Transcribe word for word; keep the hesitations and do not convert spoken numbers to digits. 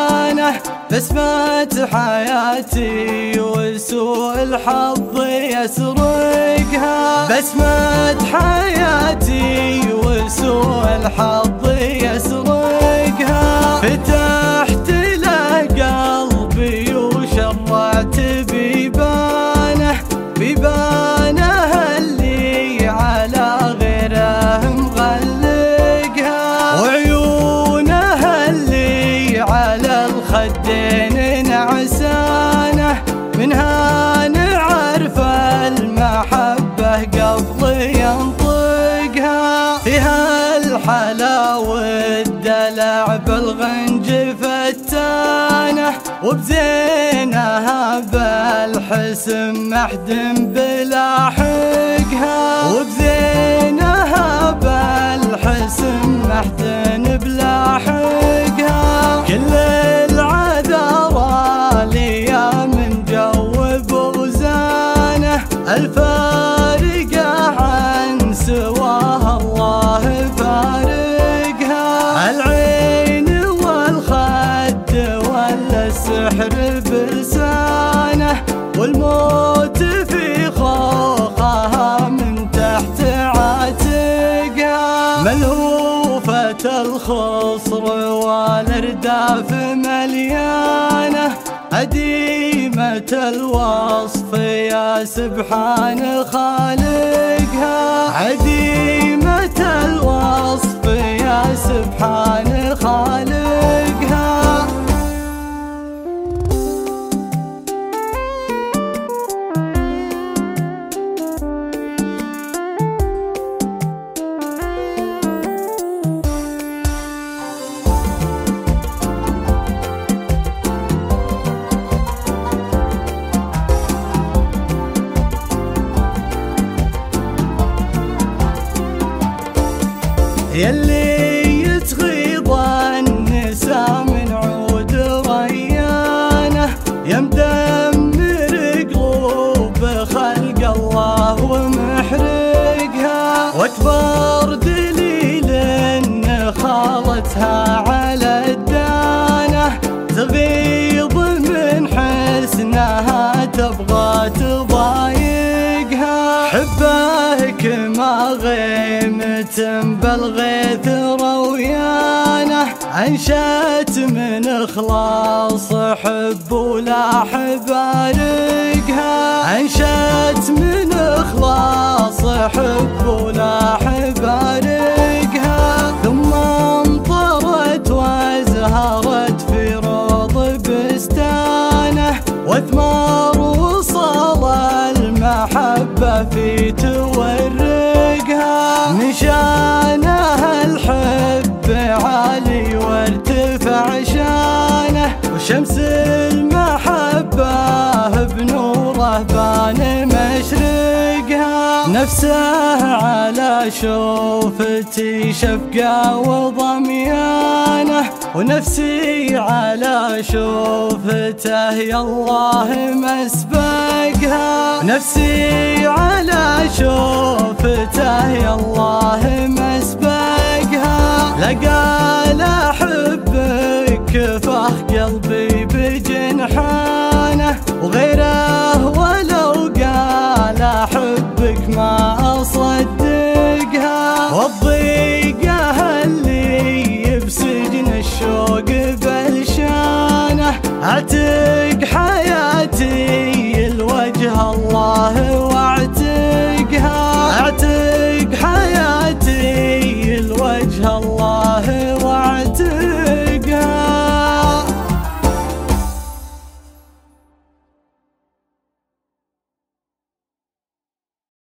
بسانه بسمة حياتي وسوء الحظ يسرقها، بسمة حياتي وسوء الحظ يسرقها. فتحت له قلبي وشرعت بيبانه، بيبانه اللي على غيره مغلقها، وعيونه اللي على الخدين نعسانه. منها نعرف المحبة قبل ينطقها، فيها الحلا والدلع بالغنج فتانه، وبزينها بالحسن محدم بلاحقها، وبزينها بالحسن محدن بلاحقها. كل العذارى ليا من جوب وزانه، الفارقة عن سواها الله فارقها. العين والخد ولا السحر بلسانه، والموت في خوخها من تحت عاتقها. ملهوفة الخصر والارداف مليانه، عديمة الوصف يا سبحان خالقها، عديمة الوصف يا سبحان خالقها. يلي يتغيض النساء من عود ريانه، يا مدمر قلوب خلق الله ومحرقها. واكبر دليل ان خالتها على الدانه، تغيض من حسنها تبغى تضايقها. حبك ما غيمة بالغيث رويانه، انشأت من اخلاص حب ولا حبارقها، انشأت من اخلاص حب ولا حبارقها. ثم امطرت وازهرت في روض بستانه، واثمار وصل المحبة في تورقها. نشانها الحب عالي وارتفع شانه، وشمس المحبة بنوره بان مشرقها. نفسه على شوفتي شفقة وضميانه، ونفسي على شوفته يا الله مسبقها. نفسي على شوفته يا الله مسبقها. لقال أحبك فخ قلبي بجنحانه، وغيره ولو قال أحبك ما أصدقها. والضيقة اللي بسجن الشوق بلشانه، اعتق حياتي الوجه الله واعتقها، اعتق حياتي الوجه الله